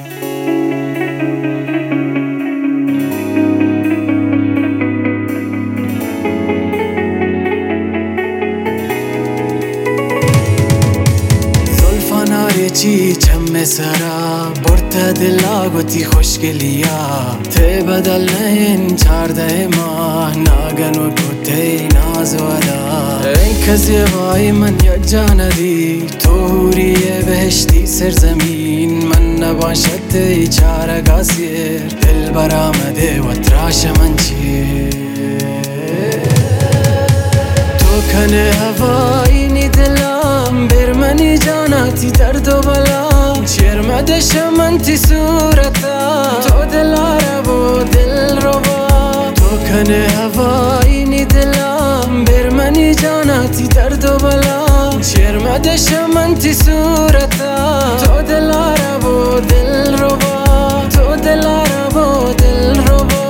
چی چم سرا برت دلا گوتی خوشگلیا ته بدل نین 14 ماه ناگن و گوتی ناز ودا این کسی وای من یک جان دی توری بهشتی سرزمین من نباشد ای چارگاه سیر دل برآمده و تراش من چی تو کنه هوایی نی دلم برمنی جاناتی درد و بلا چرمده شمنتی صورتا تو دلارا و دل ربا تو کنه هوایی نی دلم برمنی جاناتی درد و بلا چرمده شمنتی صورتا تو دلارا و دل ربا تو دلارا و دل ربا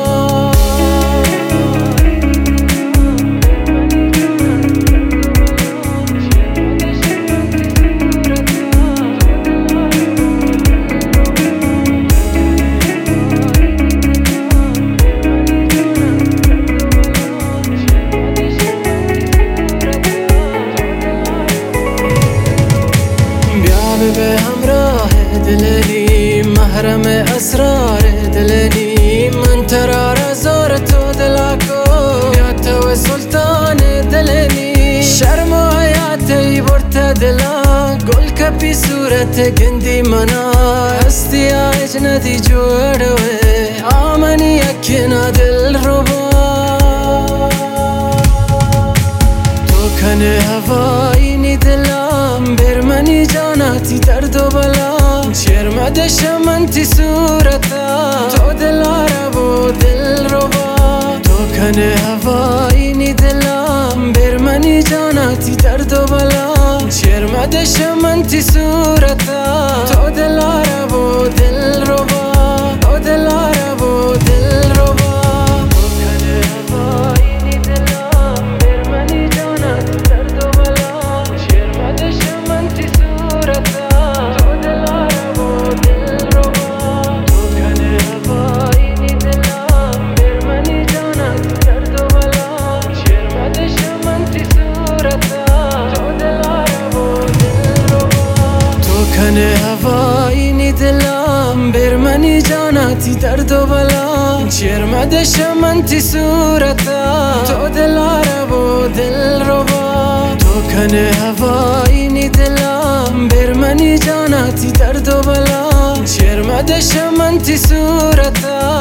به همراه دلنی محرم اسرار دلنی من ترار زار تو دلاکو یا تو سلطان دلنی شرم و حیاتی برت دلا گل کپی صورت گندی منا هستی آج ندی جوڑوه آمنی اکینا دل ربا تو کنه هوایی نی دلم برمنی جاناتی درد و بلا چرمده شمنتی صورتا تو دلارا و دل ربا تو کنه هوایی نی دلم برمنی جاناتی درد و بلا چرمده شمنتی صورتا تو دلارا و دل ربا تو دلارا و دل ربا کنه هوایی نی دلم برمنی جاناتی درد و بلا چرمده شمنتی صورتا تو دلارا و دل ربا تو کنه هوایی نی دلم برمنی جاناتی درد و بلا چرمده شمنتی صورتا